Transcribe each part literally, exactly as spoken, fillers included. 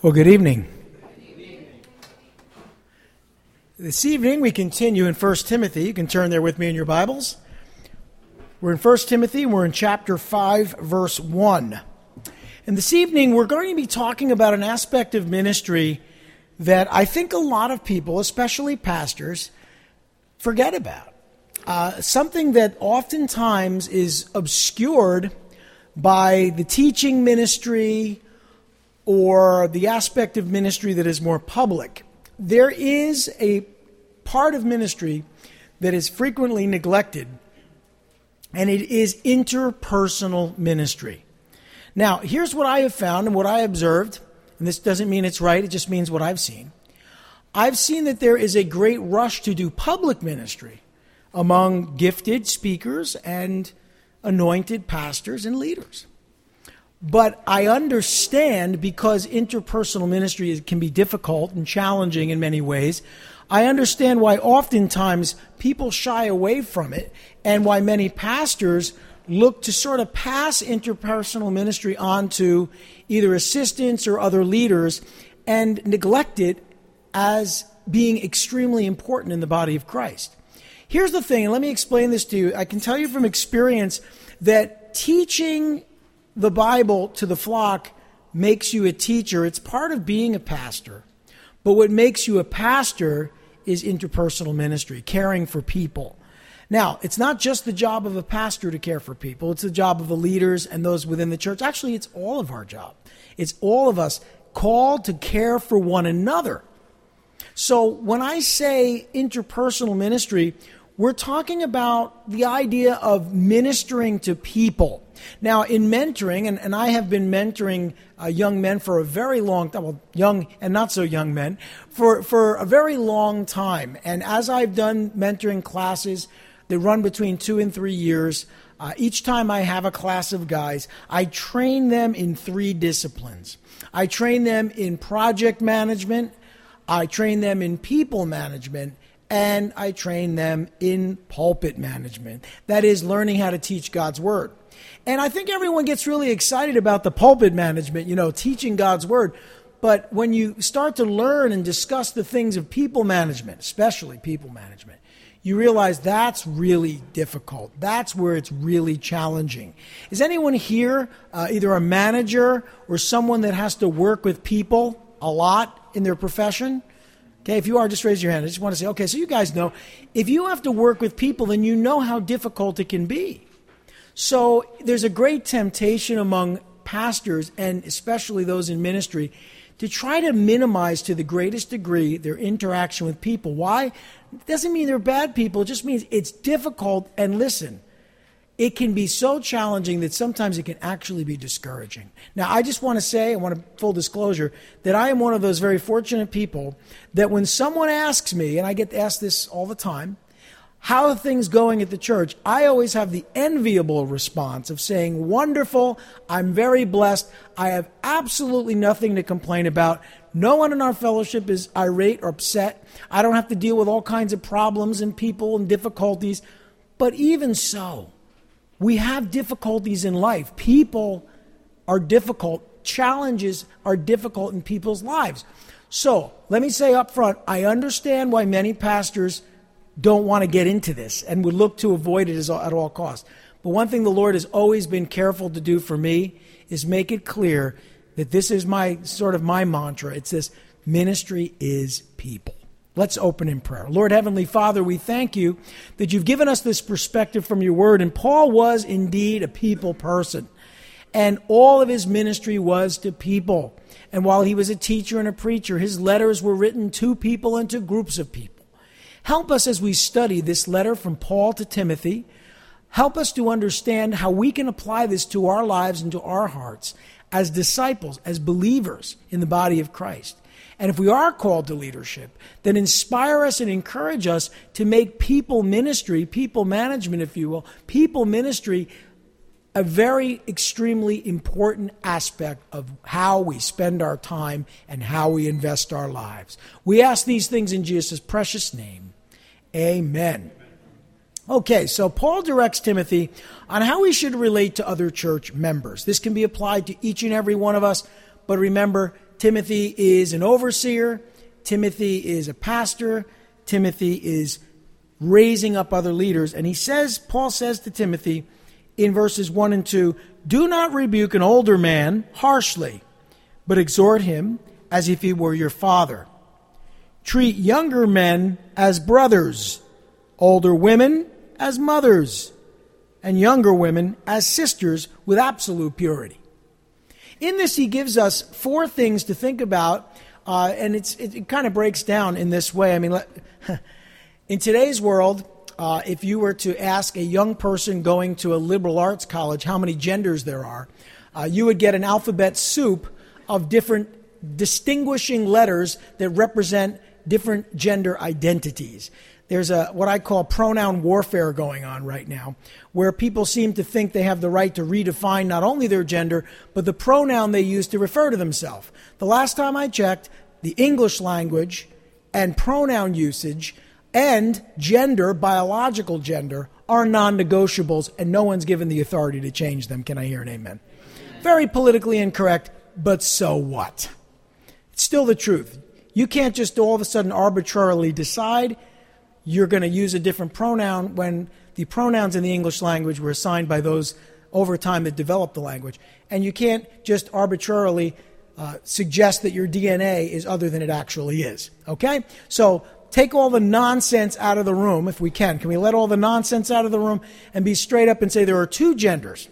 Well, good evening. This evening we continue in First Timothy. You can turn there with me in your Bibles. We're in First Timothy and we're in chapter five, verse one. And this evening we're going to be talking about an aspect of ministry that I think a lot of people, especially pastors, forget about. Uh, something that oftentimes is obscured by the teaching ministry or the aspect of ministry that is more public. There is a part of ministry that is frequently neglected, and it is interpersonal ministry. Now, here's what I have found and what I observed, and this doesn't mean it's right, it just means what I've seen. I've seen that there is a great rush to do public ministry among gifted speakers and anointed pastors and leaders. But I understand, because interpersonal ministry can be difficult and challenging in many ways, I understand why oftentimes people shy away from it and why many pastors look to sort of pass interpersonal ministry on to either assistants or other leaders and neglect it as being extremely important in the body of Christ. Here's the thing, and let me explain this to you. I can tell you from experience that teaching the Bible to the flock makes you a teacher. It's part of being a pastor. But what makes you a pastor is interpersonal ministry, caring for people. Now, it's not just the job of a pastor to care for people. It's the job of the leaders and those within the church. Actually, it's all of our job. It's all of us called to care for one another. So when I say interpersonal ministry, we're talking about the idea of ministering to people. Now, in mentoring, and, and I have been mentoring uh, young men for a very long time, well, young and not so young men, for, for a very long time. And as I've done mentoring classes that run between two and three years, uh, each time I have a class of guys, I train them in three disciplines. I train them in project management, I train them in people management, and I train them in pulpit management. That is, learning how to teach God's Word. And I think everyone gets really excited about the pulpit management, you know, teaching God's Word. But when you start to learn and discuss the things of people management, especially people management, you realize that's really difficult. That's where it's really challenging. Is anyone here uh, either a manager or someone that has to work with people a lot in their profession? Okay, if you are, just raise your hand. I just want to say, okay, so you guys know, if you have to work with people, then you know how difficult it can be. So there's a great temptation among pastors, and especially those in ministry, to try to minimize to the greatest degree their interaction with people. Why? It doesn't mean they're bad people. It just means it's difficult. And listen, it can be so challenging that sometimes it can actually be discouraging. Now, I just want to say, I want to full disclosure, that I am one of those very fortunate people that when someone asks me, and I get asked this all the time, how are things going at the church? I always have the enviable response of saying, wonderful, I'm very blessed, I have absolutely nothing to complain about. No one in our fellowship is irate or upset. I don't have to deal with all kinds of problems and people and difficulties. But even so, we have difficulties in life. People are difficult. Challenges are difficult in people's lives. So let me say up front, I understand why many pastors don't want to get into this and would look to avoid it at all costs. But one thing the Lord has always been careful to do for me is make it clear that this is my sort of my mantra. It's this: ministry is people. Let's open in prayer. Lord Heavenly Father, we thank you that you've given us this perspective from your word. And Paul was indeed a people person. And all of his ministry was to people. And while he was a teacher and a preacher, his letters were written to people and to groups of people. Help us as we study this letter from Paul to Timothy. Help us to understand how we can apply this to our lives and to our hearts as disciples, as believers in the body of Christ. And if we are called to leadership, then inspire us and encourage us to make people ministry, people management, if you will, people ministry a very extremely important aspect of how we spend our time and how we invest our lives. We ask these things in Jesus' precious name. Amen. Okay, so Paul directs Timothy on how we should relate to other church members. This can be applied to each and every one of us, but remember, Timothy is an overseer. Timothy is a pastor. Timothy is raising up other leaders. And he says, Paul says to Timothy in verses one and two, do not rebuke an older man harshly, but exhort him as if he were your father. Treat younger men as brothers, older women as mothers, and younger women as sisters with absolute purity. In this, he gives us four things to think about, uh, and it's, it, it kind of breaks down in this way. I mean, let, in today's world, uh, if you were to ask a young person going to a liberal arts college how many genders there are, uh, you would get an alphabet soup of different distinguishing letters that represent different gender identities. There's a what I call pronoun warfare going on right now, where people seem to think they have the right to redefine not only their gender, but the pronoun they use to refer to themselves. The last time I checked, the English language and pronoun usage and gender, biological gender, are non-negotiables, and no one's given the authority to change them. Can I hear an amen? Very politically incorrect, but so what? It's still the truth. You can't just all of a sudden arbitrarily decide you're going to use a different pronoun when the pronouns in the English language were assigned by those over time that developed the language. And you can't just arbitrarily uh, suggest that your D N A is other than it actually is. Okay? So take all the nonsense out of the room if we can. Can we let all the nonsense out of the room and be straight up and say there are two genders?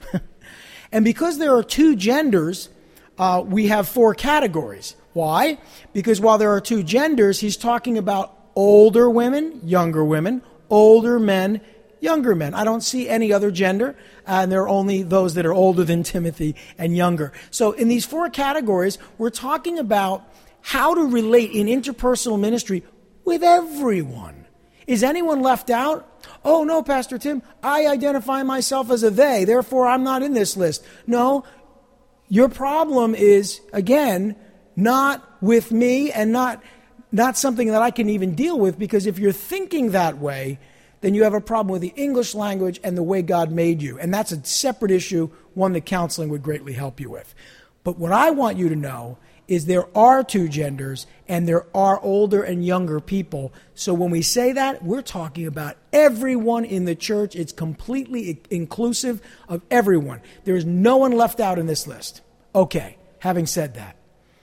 And because there are two genders, uh, we have four categories. Why? Because while there are two genders, he's talking about older women, younger women, older men, younger men. I don't see any other gender, and there are only those that are older than Timothy and younger. So in these four categories, we're talking about how to relate in interpersonal ministry with everyone. Is anyone left out? Oh, no, Pastor Tim, I identify myself as a they, therefore I'm not in this list. No, your problem is, again, not with me and not Not something that I can even deal with, because if you're thinking that way, then you have a problem with the English language and the way God made you. And that's a separate issue, one that counseling would greatly help you with. But what I want you to know is there are two genders and there are older and younger people. So when we say that, we're talking about everyone in the church. It's completely inclusive of everyone. There is no one left out in this list. Okay, having said that,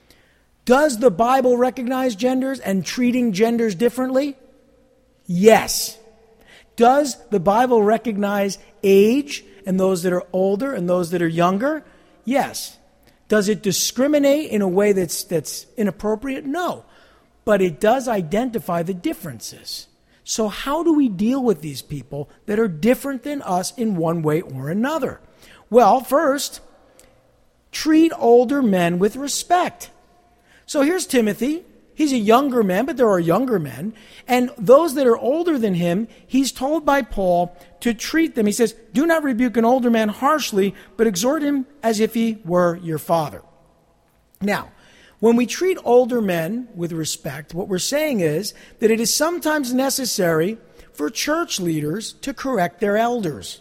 does the Bible recognize genders and treating genders differently? Yes. Does the Bible recognize age and those that are older and those that are younger? Yes. Does it discriminate in a way that's that's inappropriate? No. But it does identify the differences. So how do we deal with these people that are different than us in one way or another? Well, first, treat older men with respect. So here's Timothy. He's a younger man, but there are younger men. And those that are older than him, he's told by Paul to treat them. He says, do not rebuke an older man harshly, but exhort him as if he were your father. Now, when we treat older men with respect, what we're saying is that it is sometimes necessary for church leaders to correct their elders.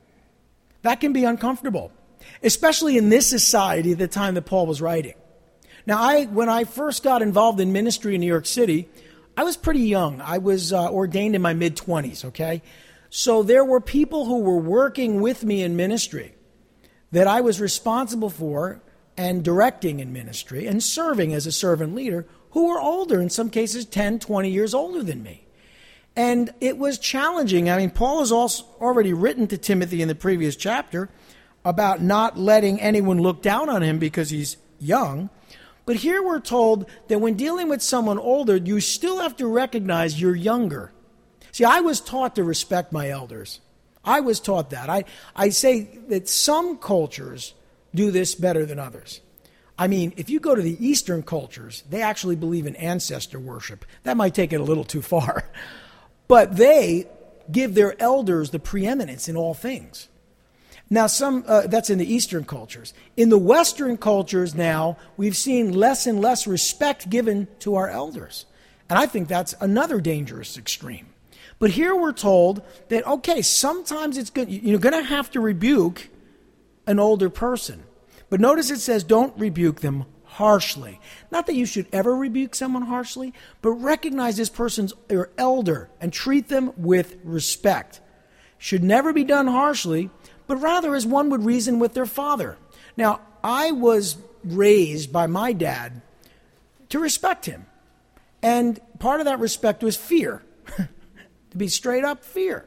That can be uncomfortable, especially in this society at the time that Paul was writing. Now, I when I first got involved in ministry in New York City, I was pretty young. I was uh, ordained in my mid-twenties, okay? So there were people who were working with me in ministry that I was responsible for and directing in ministry and serving as a servant leader who were older, in some cases ten, twenty years older than me. And it was challenging. I mean, Paul has also already written to Timothy in the previous chapter about not letting anyone look down on him because he's young. But here we're told that when dealing with someone older, you still have to recognize you're younger. See, I was taught to respect my elders. I was taught that. I, I say that some cultures do this better than others. I mean, if you go to the Eastern cultures, they actually believe in ancestor worship. That might take it a little too far. But they give their elders the preeminence in all things. Now, some uh, that's in the Eastern cultures. In the Western cultures now, we've seen less and less respect given to our elders. And I think that's another dangerous extreme. But here we're told that, okay, sometimes it's good. You're going to have to rebuke an older person. But notice it says don't rebuke them harshly. Not that you should ever rebuke someone harshly, but recognize this person's your elder and treat them with respect. Should never be done harshly, but rather as one would reason with their father. Now, I was raised by my dad to respect him. And part of that respect was fear. To be straight up, fear.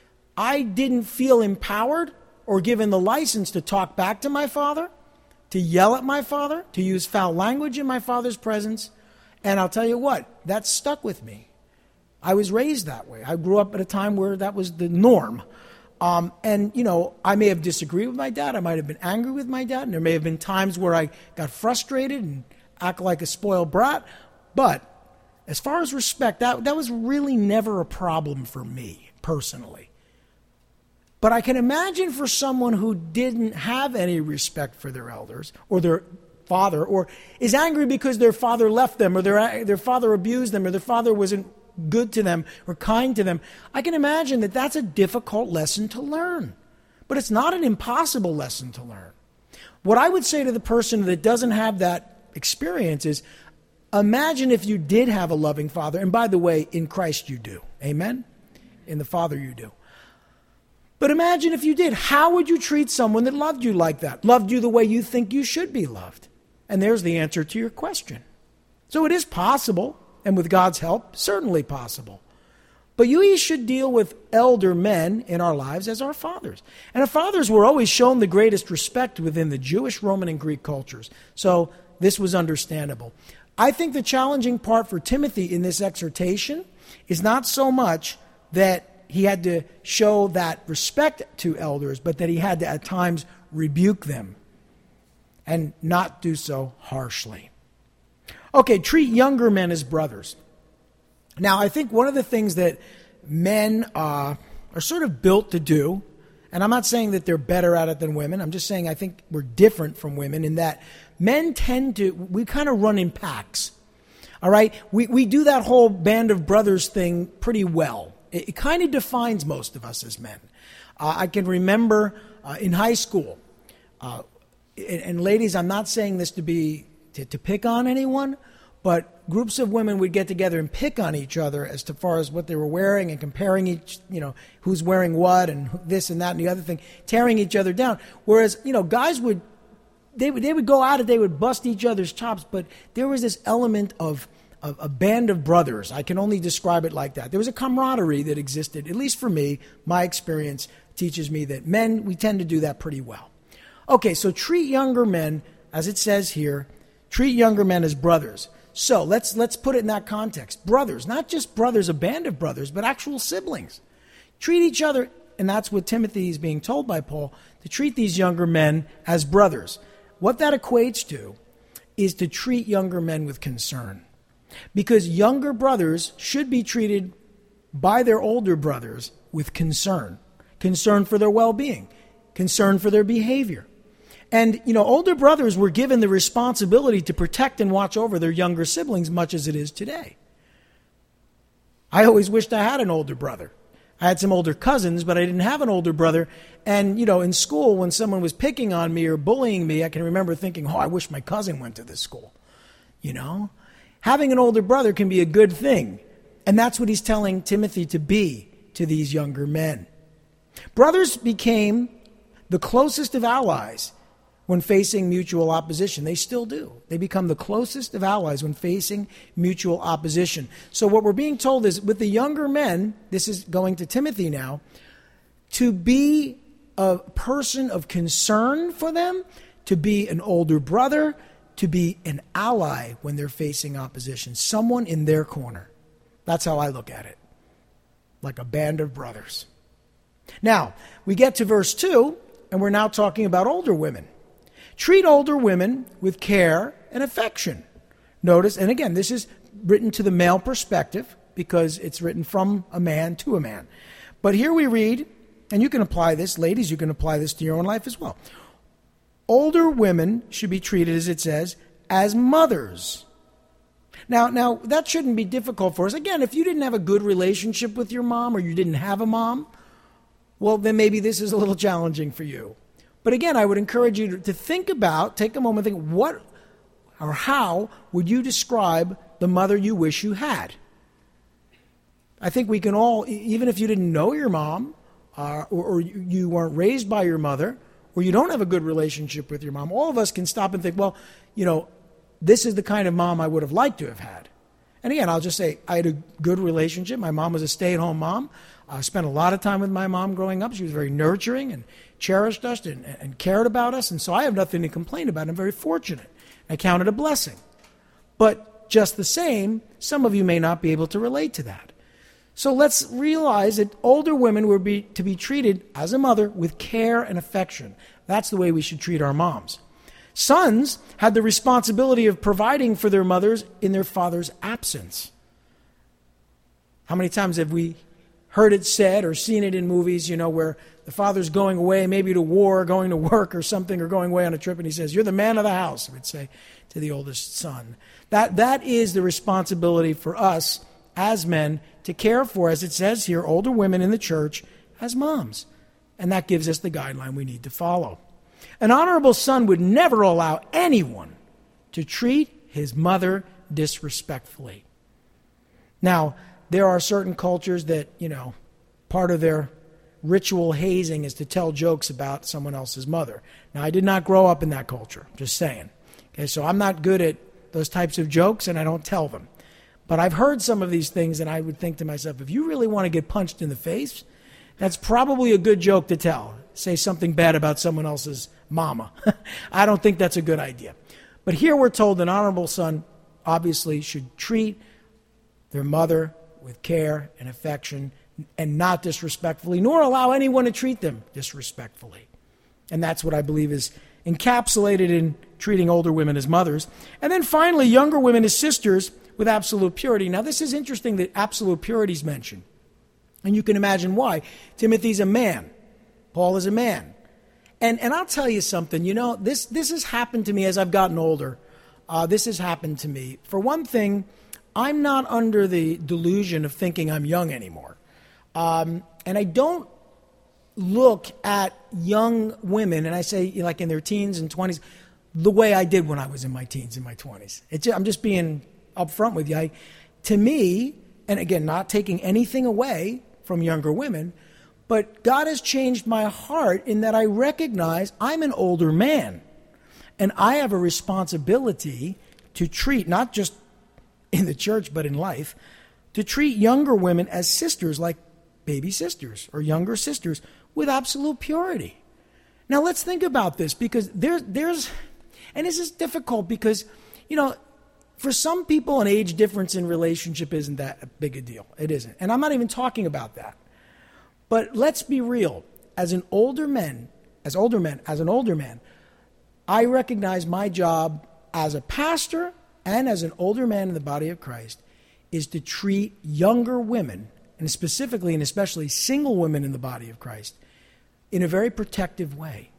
I didn't feel empowered or given the license to talk back to my father, to yell at my father, to use foul language in my father's presence. And I'll tell you what, that stuck with me. I was raised that way. I grew up at a time where that was the norm. Um, and, you know, I may have disagreed with my dad. I might have been angry with my dad. And there may have been times where I got frustrated and act like a spoiled brat. But as far as respect, that, that was really never a problem for me personally. But I can imagine for someone who didn't have any respect for their elders or their father, or is angry because their father left them, or their, their father abused them, or their father wasn't good to them or kind to them, I can imagine that that's a difficult lesson to learn. But it's not an impossible lesson to learn. What I would say to the person that doesn't have that experience is, imagine if you did have a loving father, and by the way, in Christ you do. Amen? In the Father you do. But imagine if you did. How would you treat someone that loved you like that? Loved you the way you think you should be loved? And there's the answer to your question. So it is possible, and with God's help, certainly possible. But we should deal with elder men in our lives as our fathers. And our fathers were always shown the greatest respect within the Jewish, Roman, and Greek cultures. So this was understandable. I think the challenging part for Timothy in this exhortation is not so much that he had to show that respect to elders, but that he had to at times rebuke them and not do so harshly. Okay, treat younger men as brothers. Now, I think one of the things that men uh, are sort of built to do, and I'm not saying that they're better at it than women, I'm just saying I think we're different from women in that men tend to, we kind of run in packs. All right? We we do that whole band of brothers thing pretty well. It, it kind of defines most of us as men. Uh, I can remember uh, in high school, uh, and, and ladies, I'm not saying this to be to, to pick on anyone, but groups of women would get together and pick on each other as to far as what they were wearing and comparing each, you know, who's wearing what and this and that and the other thing, tearing each other down. Whereas, you know, guys would, they would, they would go at it, they would bust each other's chops, but there was this element of, of a band of brothers. I can only describe it like that. There was a camaraderie that existed, at least for me. My experience teaches me that men, we tend to do that pretty well. Okay, so treat younger men, as it says here, treat younger men as brothers. So let's let's put it in that context. Brothers, not just brothers, a band of brothers, but actual siblings. Treat each other, and that's what Timothy is being told by Paul, to treat these younger men as brothers. What that equates to is to treat younger men with concern. Because younger brothers should be treated by their older brothers with concern. Concern for their well-being. Concern for their behavior. And, you know, older brothers were given the responsibility to protect and watch over their younger siblings much as it is today. I always wished I had an older brother. I had some older cousins, but I didn't have an older brother. And, you know, in school, when someone was picking on me or bullying me, I can remember thinking, oh, I wish my cousin went to this school. You know? Having an older brother can be a good thing. And that's what he's telling Timothy to be to these younger men. Brothers became the closest of allies when facing mutual opposition. They still do. They become the closest of allies when facing mutual opposition. So what we're being told is with the younger men, this is going to Timothy now, to be a person of concern for them, to be an older brother, to be an ally when they're facing opposition, someone in their corner. That's how I look at it, like a band of brothers. Now, we get to verse two, and we're now talking about older women. Treat older women with care and affection. Notice, and again, this is written to the male perspective because it's written from a man to a man. But here we read, and you can apply this, ladies, you can apply this to your own life as well. Older women should be treated, as it says, as mothers. Now, now that shouldn't be difficult for us. Again, if you didn't have a good relationship with your mom or you didn't have a mom, well, then maybe this is a little challenging for you. But again, I would encourage you to think about, take a moment, think, what, or how would you describe the mother you wish you had? I think we can all, even if you didn't know your mom, uh, or, or you weren't raised by your mother, or you don't have a good relationship with your mom, all of us can stop and think, well, you know, this is the kind of mom I would have liked to have had. And again, I'll just say I had a good relationship. My mom was a stay-at-home mom. I spent a lot of time with my mom growing up. She was very nurturing and cherished us and, and cared about us. And so I have nothing to complain about. I'm very fortunate. I count it a blessing. But just the same, some of you may not be able to relate to that. So let's realize that older women were be, to be treated as a mother with care and affection. That's the way we should treat our moms. Sons had the responsibility of providing for their mothers in their father's absence. How many times have we heard it said or seen it in movies, you know, where the father's going away, maybe to war, going to work or something, or going away on a trip, and he says, "You're the man of the house," he would say to the oldest son. That, that is the responsibility for us as men to care for, as it says here, older women in the church as moms. And that gives us the guideline we need to follow. An honorable son would never allow anyone to treat his mother disrespectfully. Now, there are certain cultures that, you know, part of their ritual hazing is to tell jokes about someone else's mother. Now, I did not grow up in that culture, just saying. Okay, so I'm not good at those types of jokes, and I don't tell them. But I've heard some of these things, and I would think to myself, if you really want to get punched in the face, that's probably a good joke to tell. Say something bad about someone else's mama. I don't think that's a good idea. But here we're told an honorable son obviously should treat their mother with care and affection and not disrespectfully, nor allow anyone to treat them disrespectfully. And that's what I believe is encapsulated in treating older women as mothers. And then finally, younger women as sisters with absolute purity. Now, this is interesting that absolute purity is mentioned. And you can imagine why. Timothy's a man. Paul is a man. And and I'll tell you something, you know, this, this has happened to me as I've gotten older. Uh, this has happened to me. For one thing, I'm not under the delusion of thinking I'm young anymore. Um, and I don't look at young women, and I say like in their teens and twenties, the way I did when I was in my teens and my twenties. It's, I'm just being upfront with you. I, to me, and again, not taking anything away from younger women, but God has changed my heart in that I recognize I'm an older man. And I have a responsibility to treat, not just in the church, but in life, to treat younger women as sisters, like baby sisters or younger sisters, with absolute purity. Now, let's think about this, because there, there's, and this is difficult because, you know, for some people, an age difference in relationship isn't that big a deal. It isn't. And I'm not even talking about that. But let's be real. As an older man, as older men, as an older man, I recognize my job as a pastor and as an older man in the body of Christ is to treat younger women, and specifically and especially single women in the body of Christ, in a very protective way,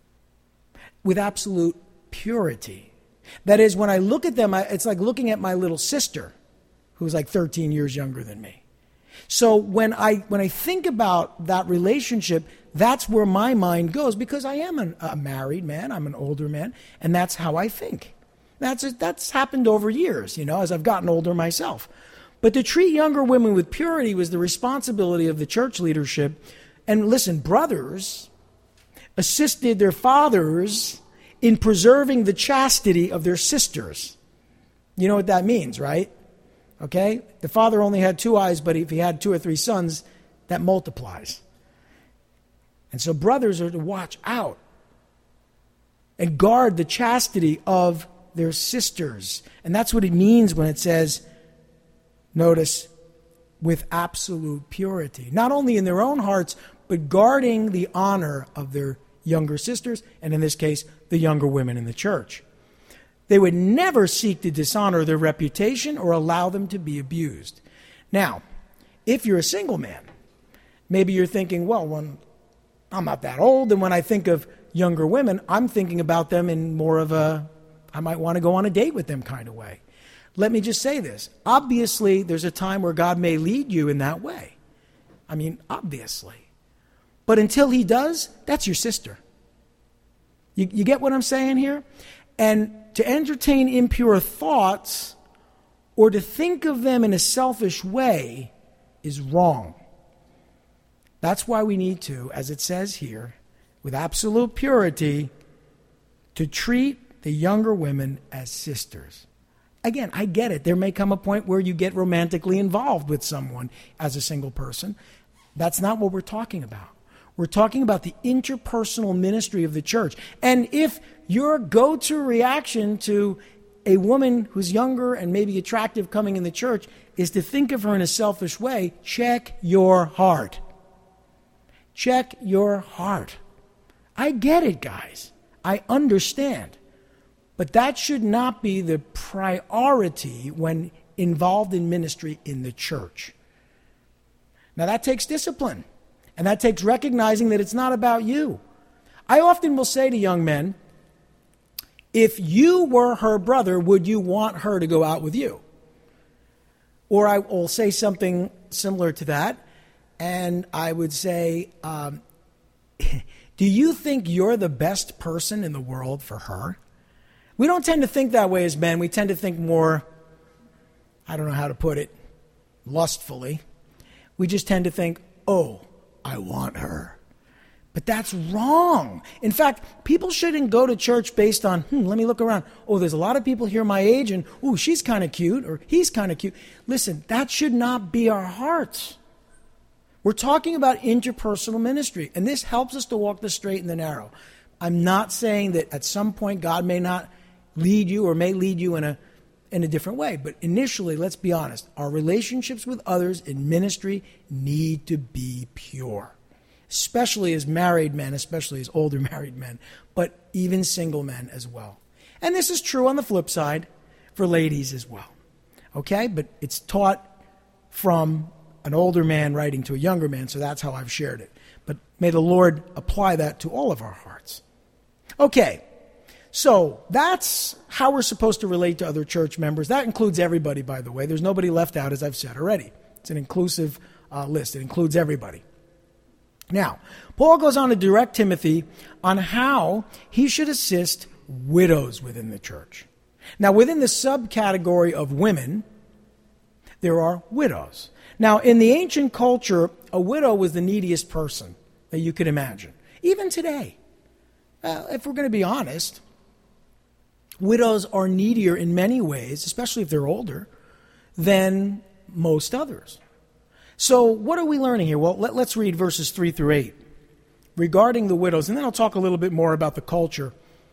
with absolute purity. That is, when I look at them, I, it's like looking at my little sister, who's like thirteen years younger than me. So when I when I think about that relationship, that's where my mind goes, because I am an, a married man, I'm an older man, and that's how I think. That's that's happened over years, you know, as I've gotten older myself. But to treat younger women with purity was the responsibility of the church leadership. And listen, brothers assisted their fathers in preserving the chastity of their sisters. You know what that means, right? Okay? The father only had two eyes, but if he had two or three sons, that multiplies. And so brothers are to watch out and guard the chastity of their sisters. And that's what it means when it says, notice, with absolute purity. Not only in their own hearts, but guarding the honor of their younger sisters, and in this case, the younger women in the church. They would never seek to dishonor their reputation or allow them to be abused. Now, if you're a single man, maybe you're thinking, well, when I'm not that old, and when I think of younger women, I'm thinking about them in more of a, I might want to go on a date with them kind of way. Let me just say this. Obviously, there's a time where God may lead you in that way. I mean, obviously. But until he does, that's your sister. You, you get what I'm saying here? And to entertain impure thoughts or to think of them in a selfish way is wrong. That's why we need to, as it says here, with absolute purity, to treat the younger women as sisters. Again, I get it. There may come a point where you get romantically involved with someone as a single person. That's not what we're talking about. We're talking about the interpersonal ministry of the church. And if your go-to reaction to a woman who's younger and maybe attractive coming in the church is to think of her in a selfish way, check your heart. Check your heart. I get it, guys. I understand. But that should not be the priority when involved in ministry in the church. Now, that takes discipline. And that takes recognizing that it's not about you. I often will say to young men, if you were her brother, would you want her to go out with you? Or I will say something similar to that. And I would say, um, do you think you're the best person in the world for her? We don't tend to think that way as men. We tend to think more, I don't know how to put it, lustfully. We just tend to think, oh, I want her. But that's wrong. In fact, people shouldn't go to church based on, hmm, let me look around. Oh, there's a lot of people here my age, and, ooh, she's kind of cute, or he's kind of cute. Listen, that should not be our hearts. We're talking about interpersonal ministry, and this helps us to walk the straight and the narrow. I'm not saying that at some point God may not lead you or may lead you in a in a different way. But initially, let's be honest, our relationships with others in ministry need to be pure, especially as married men, especially as older married men, but even single men as well. And this is true on the flip side for ladies as well. Okay? But it's taught from an older man writing to a younger man, so that's how I've shared it. But may the Lord apply that to all of our hearts. Okay. So that's how we're supposed to relate to other church members. That includes everybody, by the way. There's nobody left out, as I've said already. It's an inclusive uh, list. It includes everybody. Now, Paul goes on to direct Timothy on how he should assist widows within the church. Now, within the subcategory of women, there are widows. Now, in the ancient culture, a widow was the neediest person that you could imagine. Even today, uh, if we're going to be honest, widows are needier in many ways, especially if they're older, than most others. So what are we learning here? Well, let, let's read verses three through eight regarding the widows, and then I'll talk a little bit more about the culture.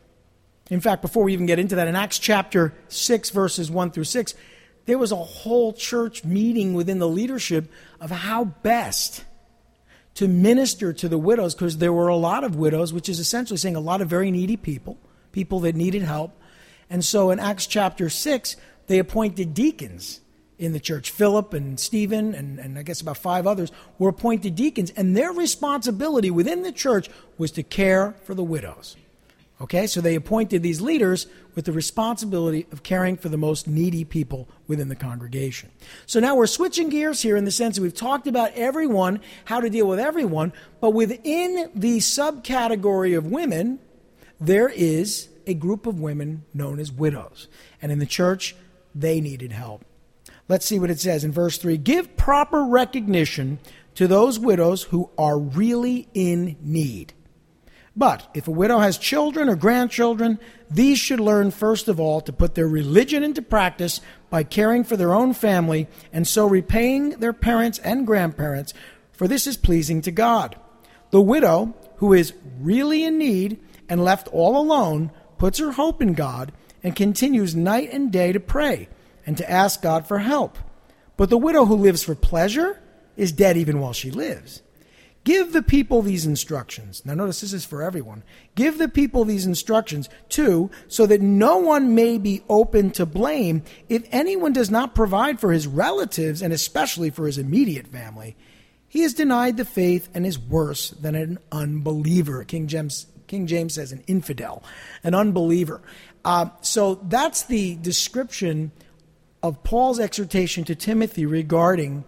In fact, before we even get into that, in Acts chapter six, verses one through six, there was a whole church meeting within the leadership of how best to minister to the widows, because there were a lot of widows, which is essentially saying a lot of very needy people, people that needed help. And so in Acts chapter six, they appointed deacons in the church. Philip and Stephen and, and I guess about five others were appointed deacons. And their responsibility within the church was to care for the widows. Okay, so they appointed these leaders with the responsibility of caring for the most needy people within the congregation. So now we're switching gears here in the sense that we've talked about everyone, how to deal with everyone. But within the subcategory of women, there is a group of women known as widows. And in the church, they needed help. Let's see what it says in verse three. Give proper recognition to those widows who are really in need. But if a widow has children or grandchildren, these should learn first of all to put their religion into practice by caring for their own family and so repaying their parents and grandparents, for this is pleasing to God. The widow who is really in need and left all alone puts her hope in God and continues night and day to pray and to ask God for help. But the widow who lives for pleasure is dead even while she lives. Give the people these instructions. Now notice this is for everyone. Give the people these instructions, too, so that no one may be open to blame if anyone does not provide for his relatives and especially for his immediate family. He has denied the faith and is worse than an unbeliever. King James, King James says an infidel, an unbeliever. Uh, so that's the description of Paul's exhortation to Timothy regarding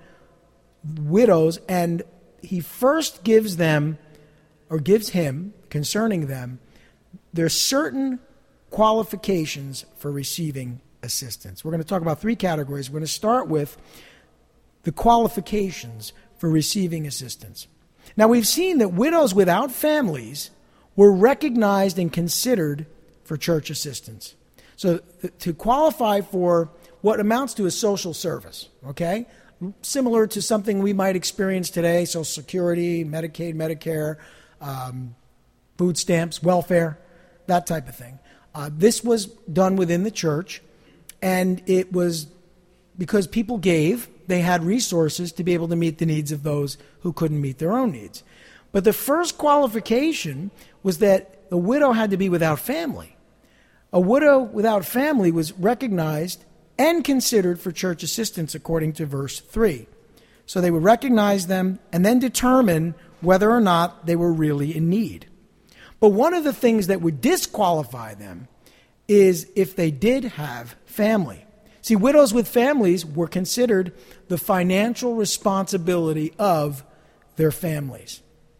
widows, and he first gives them, or gives him, concerning them, there's certain qualifications for receiving assistance. We're going to talk about three categories. We're going to start with the qualifications for receiving assistance. Now, we've seen that widows without families were recognized and considered for church assistance. So th- to qualify for what amounts to a social service, okay, similar to something we might experience today, Social Security, Medicaid, Medicare, um, food stamps, welfare, that type of thing. Uh, this was done within the church, and it was because people gave, they had resources to be able to meet the needs of those who couldn't meet their own needs. But the first qualification was that the widow had to be without family. A widow without family was recognized and considered for church assistance according to verse three. So they would recognize them and then determine whether or not they were really in need. But one of the things that would disqualify them is if they did have family. See, widows with families were considered the financial responsibility of their families.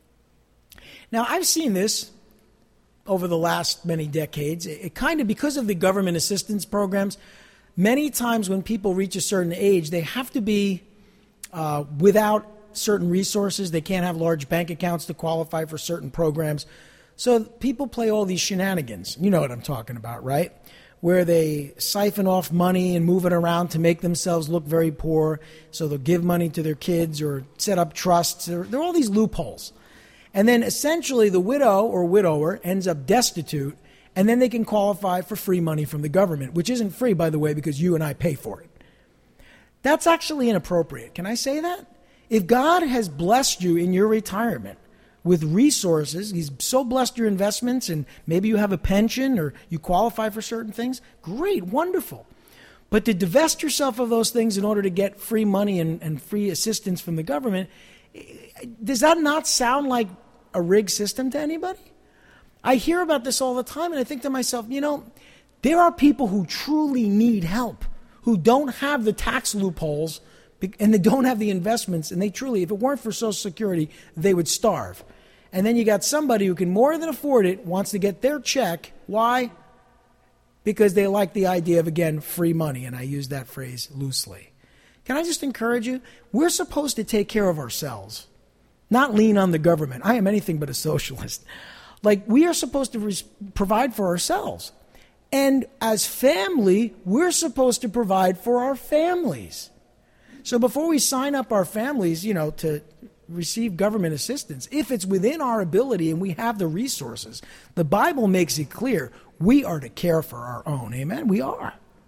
Now, I've seen this over the last many decades. It, it kind of, because of the government assistance programs, many times when people reach a certain age, they have to be uh, without certain resources. They can't have large bank accounts to qualify for certain programs. So people play all these shenanigans. You know what I'm talking about, right? Where they siphon off money and move it around to make themselves look very poor. So they'll give money to their kids or set up trusts. There, there are all these loopholes. And then essentially the widow or widower ends up destitute, and then they can qualify for free money from the government, which isn't free, by the way, because you and I pay for it. That's actually inappropriate. Can I say that? If God has blessed you in your retirement with resources, he's so blessed your investments, and maybe you have a pension or you qualify for certain things, great, wonderful. But to divest yourself of those things in order to get free money and, and free assistance from the government, does that not sound like a rigged system to anybody? I hear about this all the time, and I think to myself, you know, there are people who truly need help, who don't have the tax loopholes, and they don't have the investments, and they truly, if it weren't for Social Security, they would starve. And then you got somebody who can more than afford it, wants to get their check. Why? Because they like the idea of, again, free money, and I use that phrase loosely. Can I just encourage you? We're supposed to take care of ourselves, not lean on the government. I am anything but a socialist. Like, we are supposed to res- provide for ourselves. And as family, we're supposed to provide for our families. So before we sign up our families, you know, to receive government assistance, if it's within our ability and we have the resources, the Bible makes it clear we are to care for our own. Amen? We are.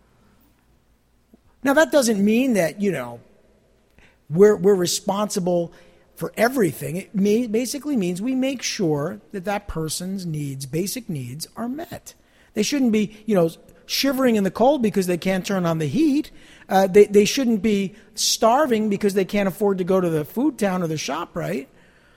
Now, that doesn't mean that, you know, we're, we're responsible for everything. It may, basically means we make sure that that person's needs, basic needs, are met. They shouldn't be, you know, shivering in the cold because they can't turn on the heat. Uh, they, they shouldn't be starving because they can't afford to go to the food town or the shop, right?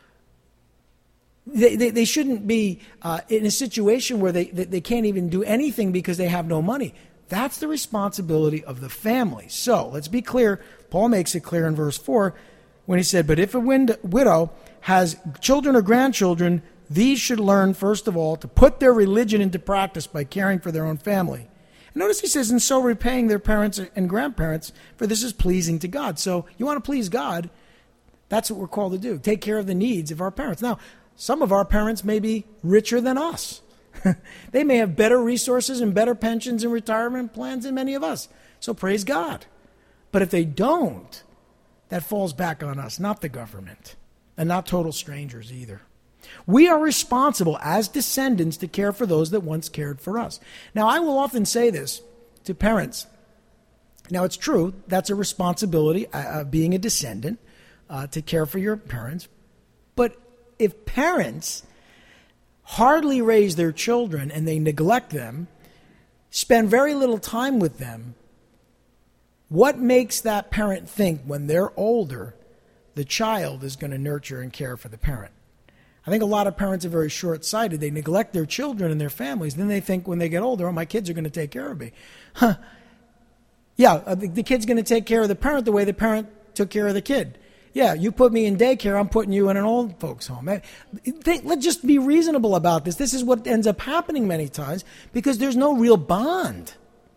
They, they, they shouldn't be uh, in a situation where they, they, they can't even do anything because they have no money. That's the responsibility of the family. So let's be clear. Paul makes it clear in verse four when he said, but if a widow has children or grandchildren, these should learn, first of all, to put their religion into practice by caring for their own family. And notice he says, and so repaying their parents and grandparents, for this is pleasing to God. So you want to please God, that's what we're called to do. Take care of the needs of our parents. Now, some of our parents may be richer than us. They may have better resources and better pensions and retirement plans than many of us. So praise God. But if they don't, that falls back on us, not the government, and not total strangers either. We are responsible as descendants to care for those that once cared for us. Now, I will often say this to parents. Now, it's true. That's a responsibility of uh, being a descendant, uh, to care for your parents. But if parents hardly raise their children and they neglect them, spend very little time with them, what makes that parent think when they're older, the child is going to nurture and care for the parent? I think a lot of parents are very short-sighted. They neglect their children and their families. Then they think when they get older, oh, my kids are going to take care of me. Huh. Yeah, the, the kid's going to take care of the parent the way the parent took care of the kid. Yeah, you put me in daycare, I'm putting you in an old folks home. They, let's just be reasonable about this. This is what ends up happening many times because there's no real bond.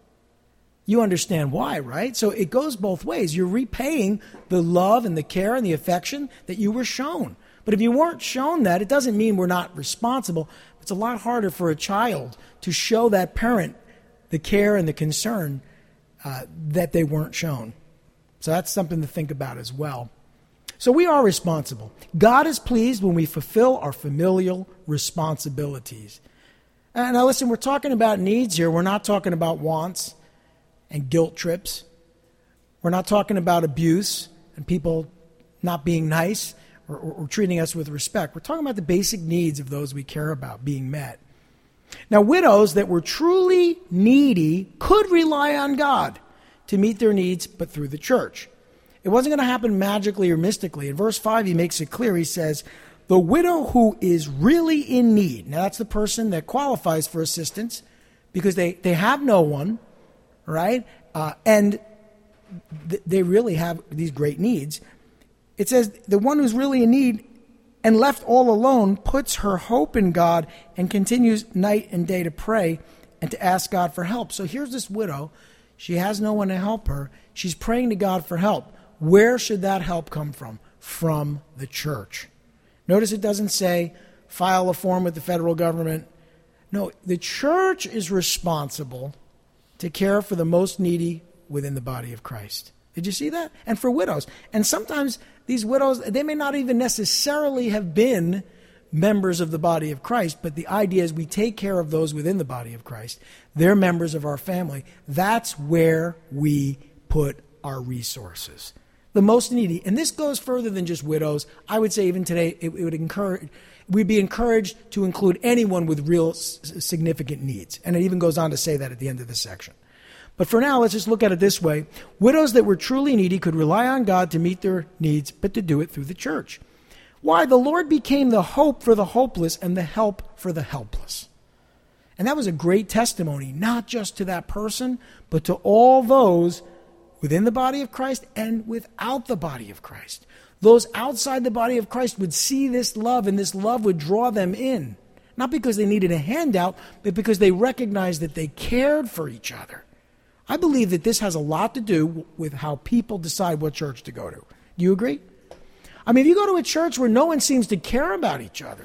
You understand why, right? So it goes both ways. You're repaying the love and the care and the affection that you were shown. But if you weren't shown that, it doesn't mean we're not responsible. It's a lot harder for a child to show that parent the care and the concern uh, that they weren't shown. So that's something to think about as well. So we are responsible. God is pleased when we fulfill our familial responsibilities. And now listen, we're talking about needs here. We're not talking about wants and guilt trips. We're not talking about abuse and people not being nice or, or, or treating us with respect. We're talking about the basic needs of those we care about being met. Now, widows that were truly needy could rely on God to meet their needs, but through the church. It wasn't going to happen magically or mystically. In verse five, he makes it clear. He says, the widow who is really in need. Now, that's the person that qualifies for assistance because they, they have no one, right? Uh, and th- they really have these great needs. It says the one who's really in need and left all alone puts her hope in God and continues night and day to pray and to ask God for help. So here's this widow. She has no one to help her. She's praying to God for help. Where should that help come from? From the church. Notice it doesn't say file a form with the federal government. No, the church is responsible to care for the most needy within the body of Christ. Did you see that? And for widows. And sometimes these widows, they may not even necessarily have been members of the body of Christ, but the idea is we take care of those within the body of Christ. They're members of our family. That's where we put our resources. The most needy. And this goes further than just widows. I would say even today, it, it would encourage, we'd be encouraged to include anyone with real s- significant needs. And it even goes on to say that at the end of the section. But for now, let's just look at it this way. Widows that were truly needy could rely on God to meet their needs, but to do it through the church. Why? The Lord became the hope for the hopeless and the help for the helpless. And that was a great testimony, not just to that person, but to all those within the body of Christ and without the body of Christ. Those outside the body of Christ would see this love, and this love would draw them in. Not because they needed a handout, but because they recognized that they cared for each other. I believe that this has a lot to do with how people decide what church to go to. Do you agree? I mean, if you go to a church where no one seems to care about each other,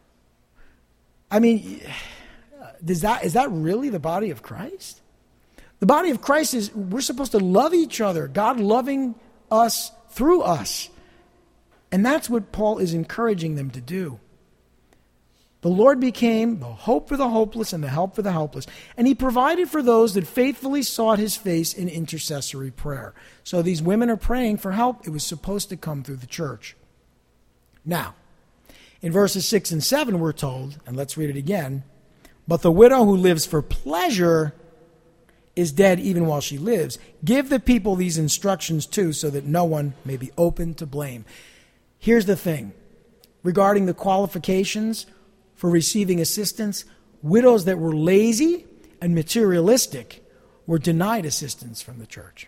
I mean, does that, is that really the body of Christ? The body of Christ is, we're supposed to love each other, God loving us through us. And that's what Paul is encouraging them to do. The Lord became the hope for the hopeless and the help for the helpless. And he provided for those that faithfully sought his face in intercessory prayer. So these women are praying for help. It was supposed to come through the church. Now, in verses six and seven, we're told, and let's read it again, but the widow who lives for pleasure is dead even while she lives. Give the people these instructions too, so that no one may be open to blame. Here's the thing. Regarding the qualifications for receiving assistance, widows that were lazy and materialistic were denied assistance from the church.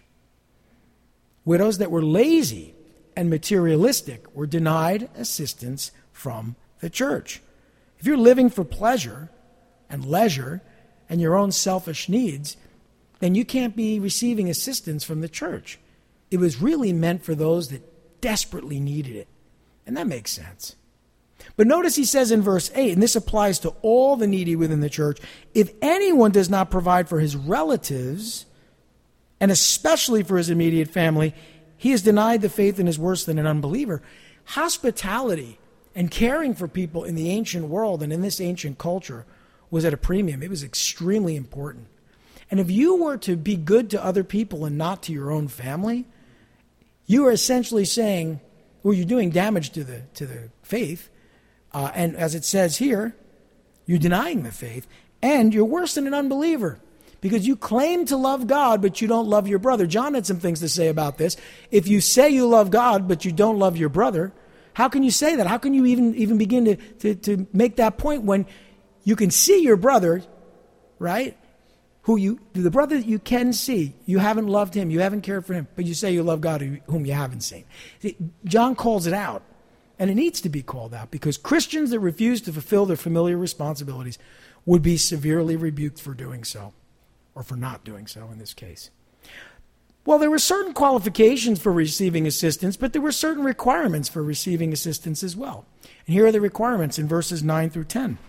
Widows that were lazy and materialistic were denied assistance from the church. If you're living for pleasure and leisure and your own selfish needs, then you can't be receiving assistance from the church. It was really meant for those that desperately needed it. And that makes sense. But notice he says in verse eight, and this applies to all the needy within the church, if anyone does not provide for his relatives, and especially for his immediate family, he is denied the faith and is worse than an unbeliever. Hospitality and caring for people in the ancient world and in this ancient culture was at a premium. It was extremely important. And if you were to be good to other people and not to your own family, you are essentially saying, well, you're doing damage to the to the faith. Uh, and as it says here, you're denying the faith. And you're worse than an unbeliever because you claim to love God, but you don't love your brother. John had some things to say about this. If you say you love God, but you don't love your brother, how can you say that? How can you even, even begin to, to, to make that point when you can see your brother, right, who you, the brother that you can see, you haven't loved him, you haven't cared for him, but you say you love God whom you haven't seen. See, John calls it out, and it needs to be called out, because Christians that refuse to fulfill their familiar responsibilities would be severely rebuked for doing so, or for not doing so in this case. Well, there were certain qualifications for receiving assistance, but there were certain requirements for receiving assistance as well. And here are the requirements in verses nine through ten.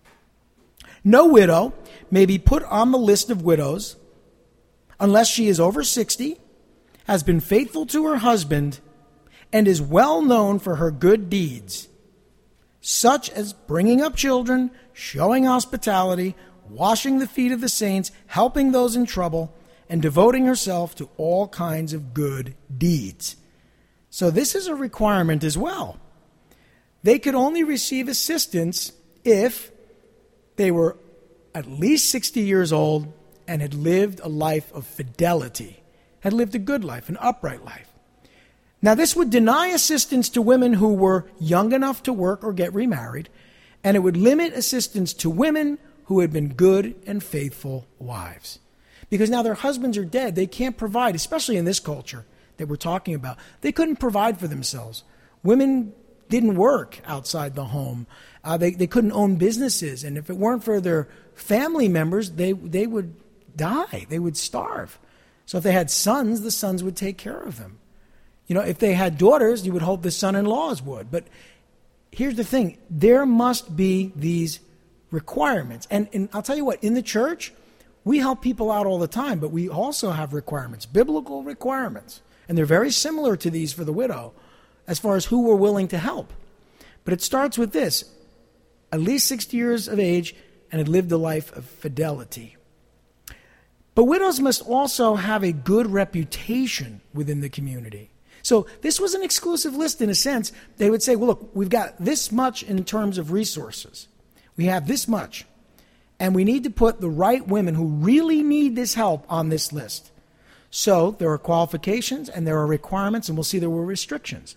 No widow may be put on the list of widows unless she is over sixty, has been faithful to her husband, and is well known for her good deeds, such as bringing up children, showing hospitality, washing the feet of the saints, helping those in trouble, and devoting herself to all kinds of good deeds. So this is a requirement as well. They could only receive assistance if they were at least sixty years old and had lived a life of fidelity, had lived a good life, an upright life. Now, this would deny assistance to women who were young enough to work or get remarried, and it would limit assistance to women who had been good and faithful wives. Because now their husbands are dead. They can't provide, especially in this culture that we're talking about. They couldn't provide for themselves. Women didn't work outside the home. Uh, they, they couldn't own businesses. And if it weren't for their family members, they, they would die. They would starve. So if they had sons, the sons would take care of them. You know, if they had daughters, you would hope the son-in-laws would. But here's the thing. There must be these requirements. And, and I'll tell you what, in the church, we help people out all the time, but we also have requirements, biblical requirements. And they're very similar to these for the widow as far as who we're willing to help. But it starts with this: at least sixty years of age and had lived a life of fidelity. But widows must also have a good reputation within the community. So this was an exclusive list in a sense. They would say, well, look, we've got this much in terms of resources. We have this much. And we need to put the right women who really need this help on this list. So there are qualifications and there are requirements, and we'll see there were restrictions.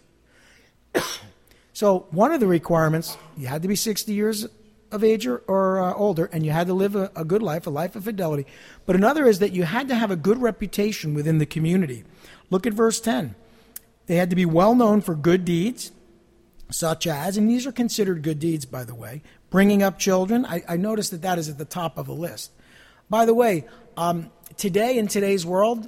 So one of the requirements, you had to be sixty years of age or, or uh, older, and you had to live a, a good life, a life of fidelity. But another is that you had to have a good reputation within the community. Look at verse ten. They had to be well known for good deeds, such as, and these are considered good deeds, by the way, bringing up children. I, I noticed that that is at the top of the list. By the way, um, today in today's world,